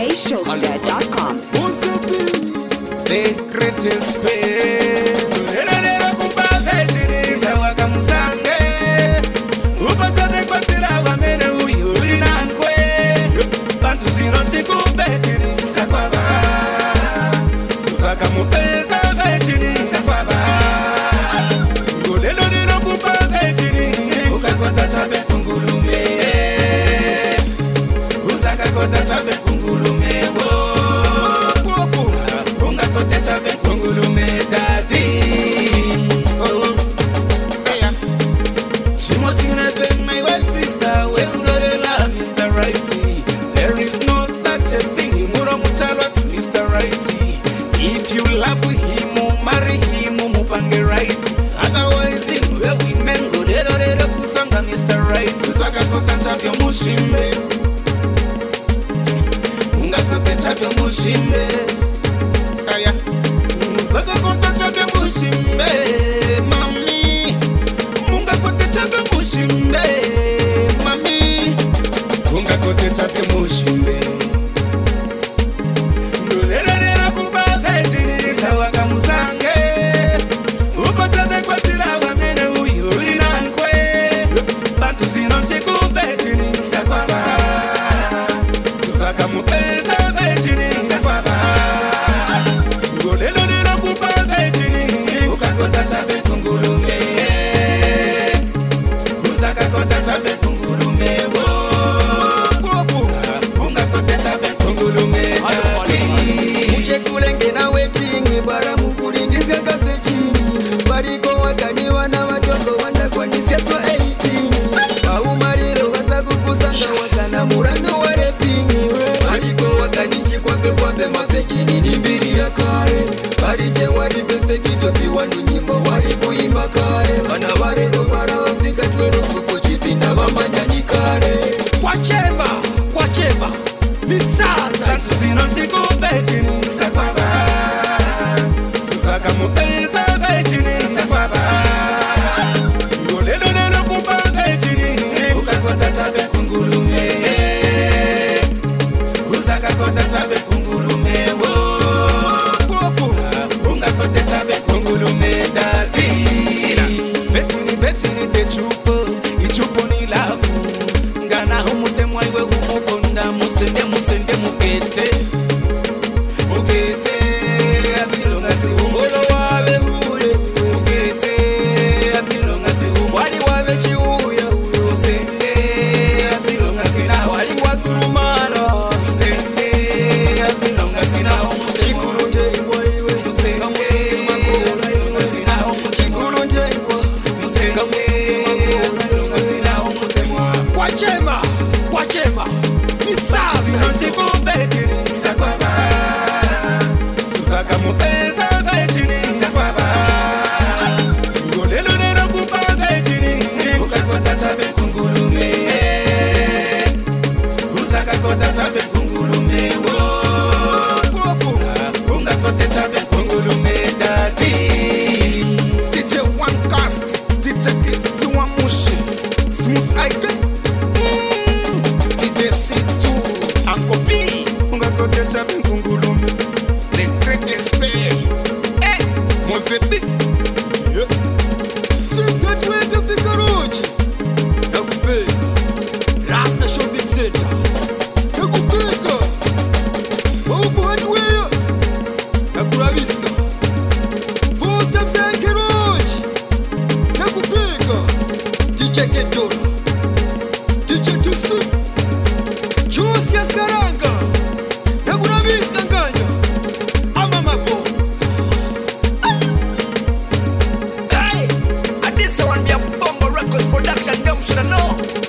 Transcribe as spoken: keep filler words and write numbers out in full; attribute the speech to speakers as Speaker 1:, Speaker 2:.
Speaker 1: j showster dot com.
Speaker 2: The greatest pain. If you love him, marry him, mupange right. Otherwise, in where we men go, dedo dedo kusanga Mister Right. Usaka kota chabyo mushimbe, unga kote chabyo mushimbe. Aya, usaka kota chabyo mushimbe, mami. Unga kote chabyo mushimbe, mami. Unga kote chabyo mushimbe.
Speaker 3: Production, them should know.